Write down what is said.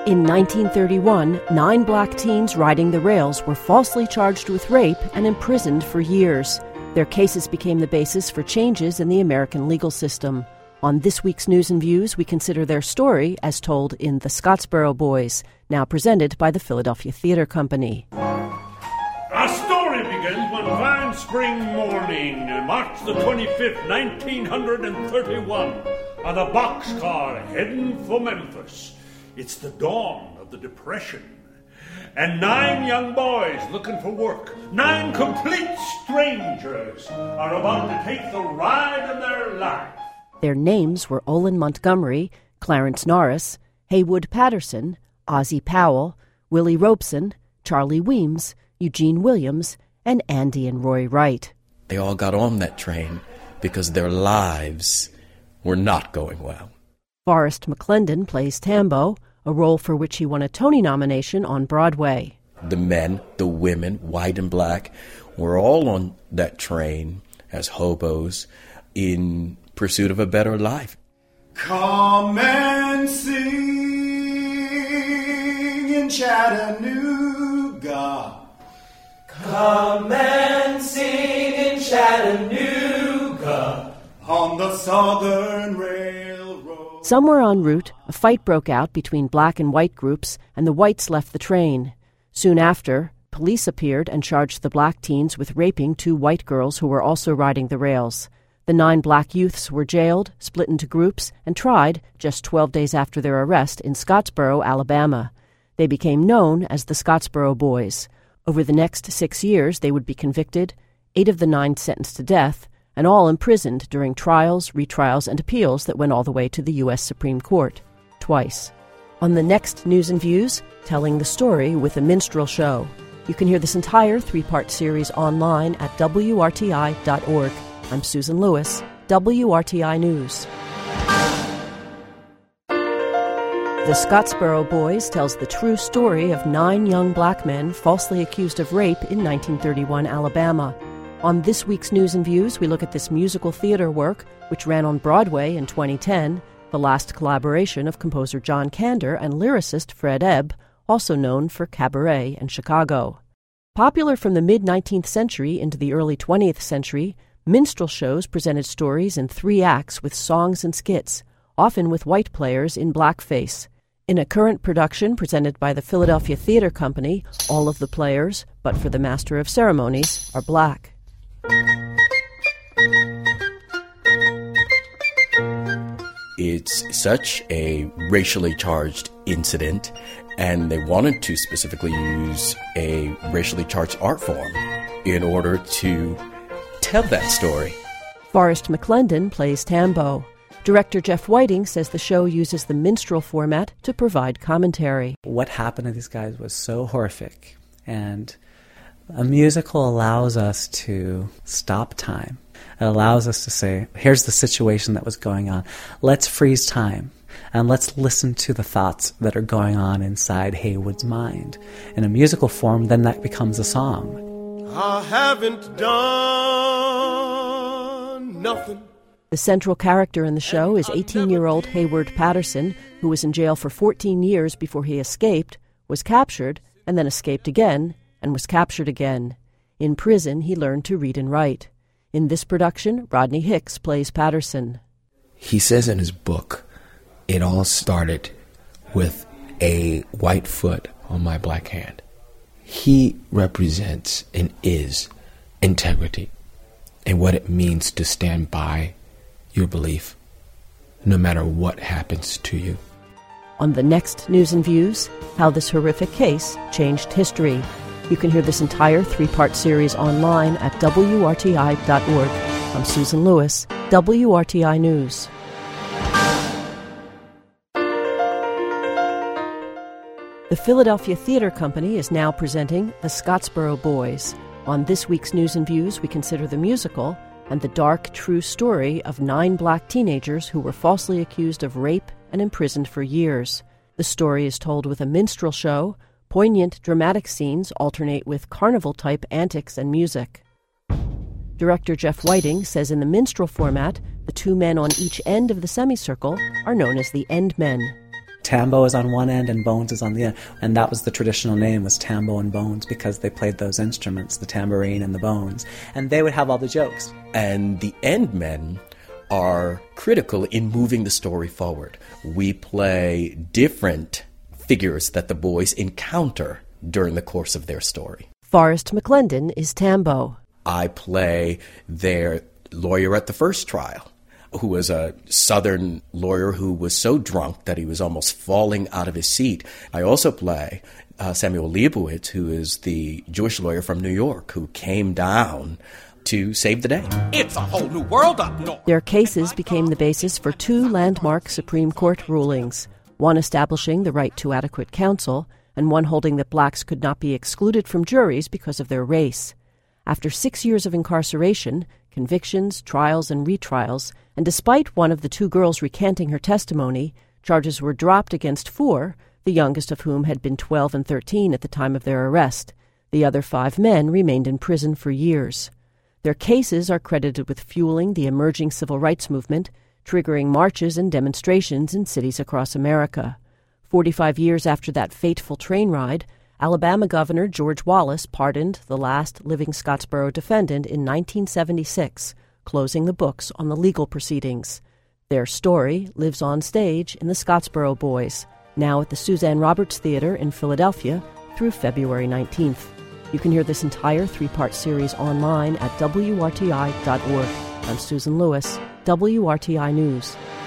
In 1931, 9 black teens riding the rails were falsely charged with rape and imprisoned for years. Their cases became the basis for changes in the American legal system. On this week's News and Views, we consider their story as told in The Scottsboro Boys, now presented by the Philadelphia Theater Company. Our story begins one fine spring morning, March the 25th, 1931, on a boxcar heading for Memphis. It's the dawn of the Depression, and 9 young boys looking for work, 9 complete strangers, are about to take the ride of their life. Their names were Olin Montgomery, Clarence Norris, Haywood Patterson, Ozzie Powell, Willie Robeson, Charlie Weems, Eugene Williams, and Andy and Roy Wright. They all got on that train because their lives were not going well. Forrest McClendon plays Tambo, a role for which he won a Tony nomination on Broadway. The men, the women, white and black, were all on that train as hobos in pursuit of a better life. Come and sing in Chattanooga. Come and sing in Chattanooga on the Southern Railroad. Somewhere en route, a fight broke out between black and white groups, and the whites left the train. Soon after, police appeared and charged the black teens with raping 2 white girls who were also riding the rails. The 9 black youths were jailed, split into groups, and tried just 12 days after their arrest in Scottsboro, Alabama. They became known as the Scottsboro Boys. Over the next 6 years, they would be convicted, 8 of the 9 sentenced to death, and all imprisoned during trials, retrials, and appeals that went all the way to the U.S. Supreme Court, twice. On the next News and Views, telling the story with a minstrel show. You can hear this entire 3-part series online at WRTI.org. I'm Susan Lewis, WRTI News. The Scottsboro Boys tells the true story of 9 young black men falsely accused of rape in 1931 Alabama. On this week's News and Views, we look at this musical theater work, which ran on Broadway in 2010, the last collaboration of composer John Kander and lyricist Fred Ebb, also known for Cabaret and Chicago. Popular from the mid-19th century into the early 20th century, minstrel shows presented stories in 3 acts with songs and skits, often with white players in blackface. In a current production presented by the Philadelphia Theater Company, all of the players, but for the Master of Ceremonies, are black. It's such a racially charged incident, and they wanted to specifically use a racially charged art form in order to tell that story. Forrest McClendon plays Tambo. Director Jeff Whiting says the show uses the minstrel format to provide commentary. What happened to these guys was so horrific, and a musical allows us to stop time. It allows us to say, here's the situation that was going on. Let's freeze time, and let's listen to the thoughts that are going on inside Haywood's mind. In a musical form, then that becomes a song. I haven't done nothing. The central character in the show is 18-year-old Haywood Patterson, who was in jail for 14 years before he escaped, was captured, and then escaped again, and was captured again. In prison, he learned to read and write. In this production, Rodney Hicks plays Patterson. He says in his book, it all started with a white foot on my black hand. He represents and is integrity and what it means to stand by your belief, no matter what happens to you. On the next News and Views, how this horrific case changed history. You can hear this entire 3-part series online at WRTI.org. I'm Susan Lewis, WRTI News. The Philadelphia Theater Company is now presenting The Scottsboro Boys. On this week's News and Views, we consider the musical and the dark, true story of 9 black teenagers who were falsely accused of rape and imprisoned for years. The story is told with a minstrel show. Poignant, dramatic scenes alternate with carnival-type antics and music. Director Jeff Whiting says in the minstrel format, the 2 men on each end of the semicircle are known as the end men. Tambo is on one end and Bones is on the end. And that was the traditional name, was Tambo and Bones, because they played those instruments, the tambourine and the bones. And they would have all the jokes. And the end men are critical in moving the story forward. We play different figures that the boys encounter during the course of their story. Forrest McClendon is Tambo. I play their lawyer at the first trial, who was a Southern lawyer who was so drunk that he was almost falling out of his seat. I also play Samuel Leibowitz, who is the Jewish lawyer from New York, who came down to save the day. It's a whole new world up north. Their cases became the basis for two landmark Supreme Court rulings, one establishing the right to adequate counsel, and one holding that blacks could not be excluded from juries because of their race. After 6 years of incarceration, convictions, trials, and retrials, and despite one of the two girls recanting her testimony, charges were dropped against 4, the youngest of whom had been 12 and 13 at the time of their arrest. The other 5 men remained in prison for years. Their cases are credited with fueling the emerging civil rights movement, triggering marches and demonstrations in cities across America. 45 years after that fateful train ride, Alabama Governor George Wallace pardoned the last living Scottsboro defendant in 1976, closing the books on the legal proceedings. Their story lives on stage in the Scottsboro Boys, now at the Suzanne Roberts Theater in Philadelphia through February 19th. You can hear this entire 3-part series online at WRTI.org. I'm Susan Lewis, WRTI News.